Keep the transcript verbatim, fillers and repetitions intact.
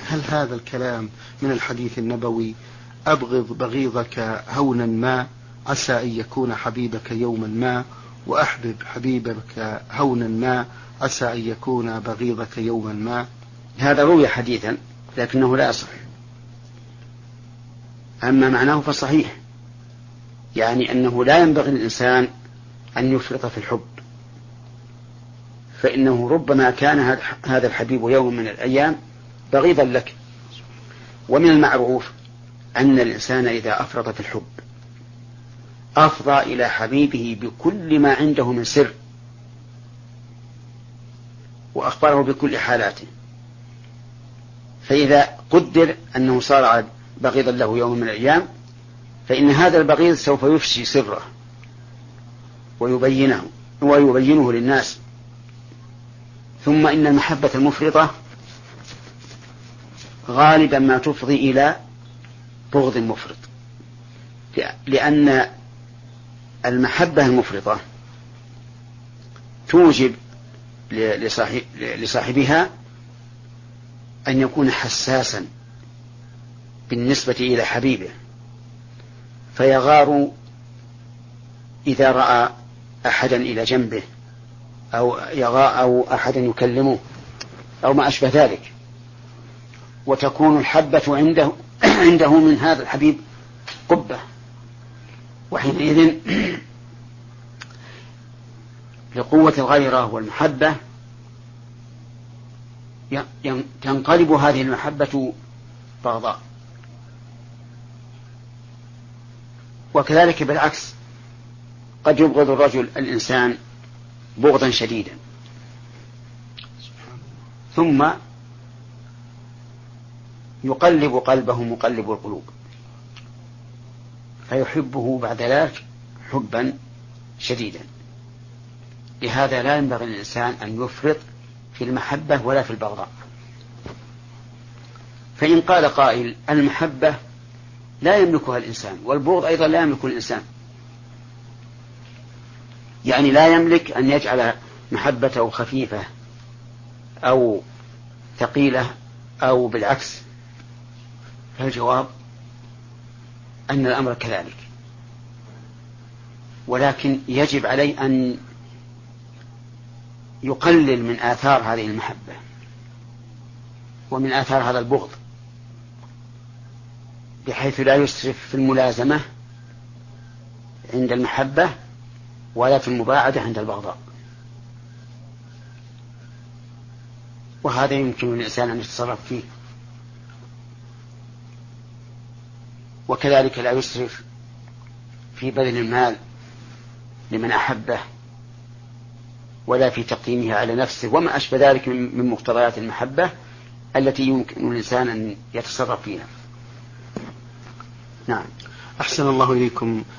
هل هذا الكلام من الحديث النبوي أبغض بغيضك هونا ما عسى أن يكون حبيبك يوما ما، وأحبب حبيبك هونا ما عسى أن يكون بغيضك يوما ما؟ هذا روي حديثا لكنه لا يصح. أما معناه فصحيح، يعني أنه لا ينبغي للإنسان أن يفرط في الحب، فإنه ربما كان هذا الحبيب يوم من الأيام بغيضا لك. ومن المعروف أن الإنسان إذا أفرط في الحب أفضى إلى حبيبه بكل ما عنده من سر، وأخبره بكل حالاته. فإذا قدر أنه صار بغيضا له يوم من الأيام، فإن هذا البغيض سوف يفشي سره ويبينه ويبينه للناس. ثم إن المحبة المفرطة غالبا ما تفضي إلى بغض مفرط، لأن المحبة المفرطة توجب لصاحبها أن يكون حساسا بالنسبة إلى حبيبه، فيغار إذا رأى أحدا إلى جنبه أو يغار أو أحدا يكلمه أو ما أشبه ذلك، وتكون الحبة عنده عنده من هذا الحبيب قبة، وحينئذ لقوة الغيرة والمحبة تنقلب هذه المحبة بغضاء. وكذلك بالعكس، قد يبغض الرجل الإنسان بغضا شديدا، ثم يقلب قلبه مقلب القلوب فيحبه بعد ذلك حبا شديدا. لهذا لا ينبغي للإنسان أن يفرط في المحبة ولا في البغضاء. فإن قال قائل المحبة لا يملكها الإنسان والبغض أيضا لا يملك الإنسان، يعني لا يملك أن يجعل محبته خفيفة أو ثقيلة أو بالعكس، فالجواب أن الأمر كذلك، ولكن يجب عليه أن يقلل من آثار هذه المحبة ومن آثار هذا البغض، بحيث لا يسرف في الملازمة عند المحبة ولا في المباعدة عند البغضاء. وهذا يمكن للإنسان أن يتصرف فيه. وكذلك لا يسرف في بذل المال لمن أحبه ولا في تقديمه على نفسه وما أشبه ذلك من مقتضيات المحبة التي يمكن الإنسان أن يتصرف فيها. نعم. أحسن الله إليكم.